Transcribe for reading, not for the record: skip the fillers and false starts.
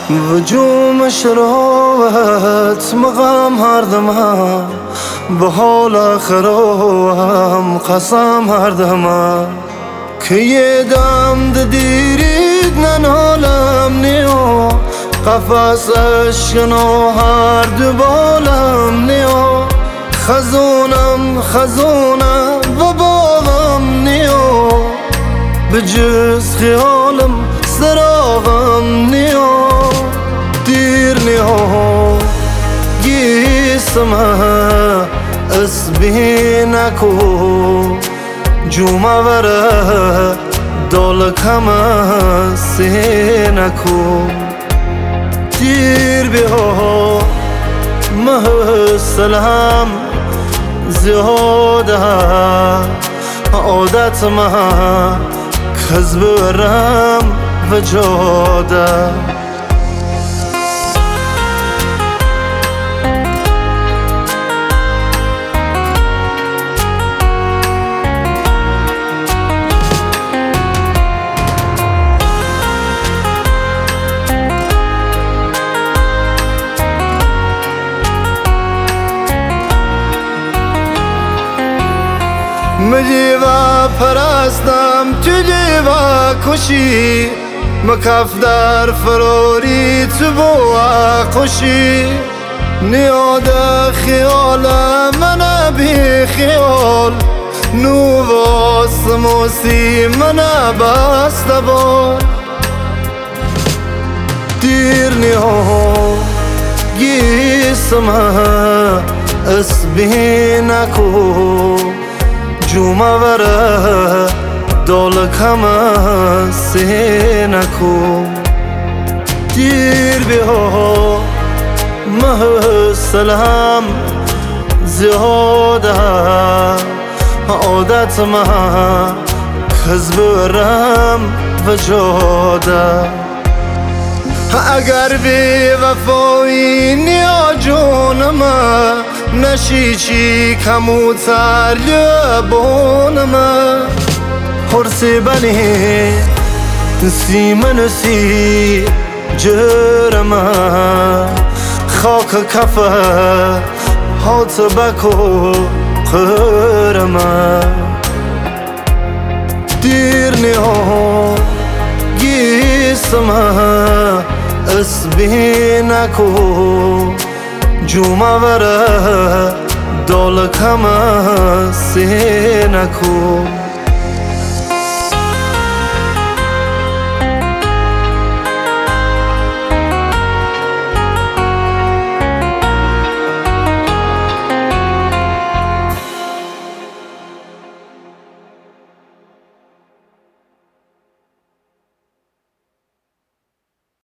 وجوم شروت مقام هردما به حال آخرم قسم هردما که یه دم دیرید ننالم نیو قفص اشکنو هر دو بالم نیو خزونم و باغم نیو به جز خیالم سراغم نیو دیر نیو گیسمه اسبی نکو جوما وره دولکم سی نکو دیر بیو مه سلام زیاده عادت ما کز برم و جاده مجیوا پرستم تو جیوا کشی مکف در فروری تو بوا خوشی نیاد خیال من بی خیال نو واسموسی من بست بال دیر نیو گیسمه اسبی نکو جوما وره دولکم سی نکو دیر بیو مه سلام زیاده عادت ما کز برم و جاده اگر بی وفایی نیا جونم نشی چی کموتر لبونم حرسی بنی سیمن سی جرم خاک کفه هات بکو قرم دیر نیو گیسم اسبی نکو جوما وره دولکم سی نکو